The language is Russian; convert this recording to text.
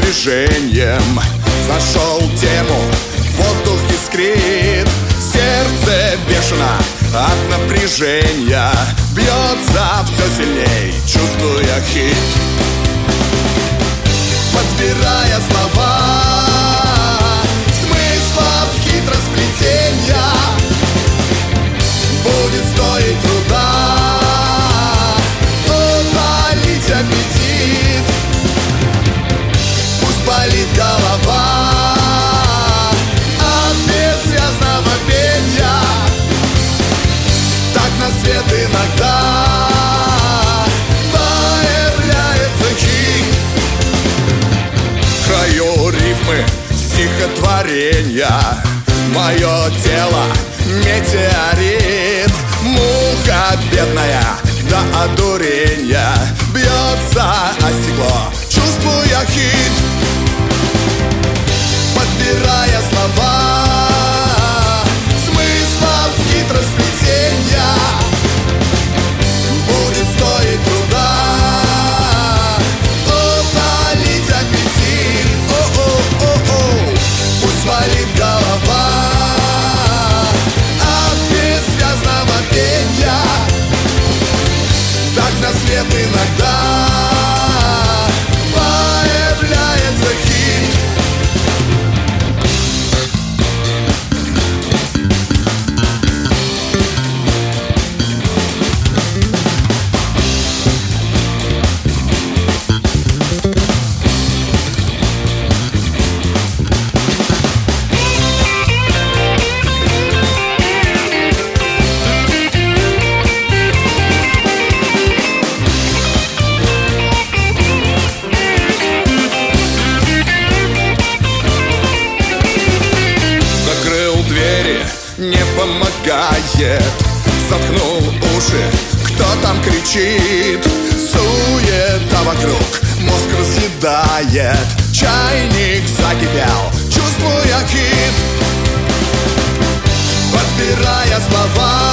напряжением. Нашел тему, воздух искрит, сердце бешено от напряжения. Бьется все сильней, чувствуя хит. Подбирая слова, смысла в хитросплетения, будет стоить труда утолить аппетит. Пусть болит голова от бессвязного пения. Так на свет иногда появляется хит. Краю рифмы стихотворения, мое тело метеорит. Муха бедная до одурения бьется о стекло, чувствуя хит. Подбирая слова, смысла в хитросплетения, будет стоить труда утолить аппетит. О-о-о-о, пусть валит голова от бессвязного пения. Так на свет иногда появляется хит. Не помогает, заткнул уши, кто там кричит. Суета вокруг, мозг разъедает. Чайник закипел, чувствуя хит. Подбирая слова,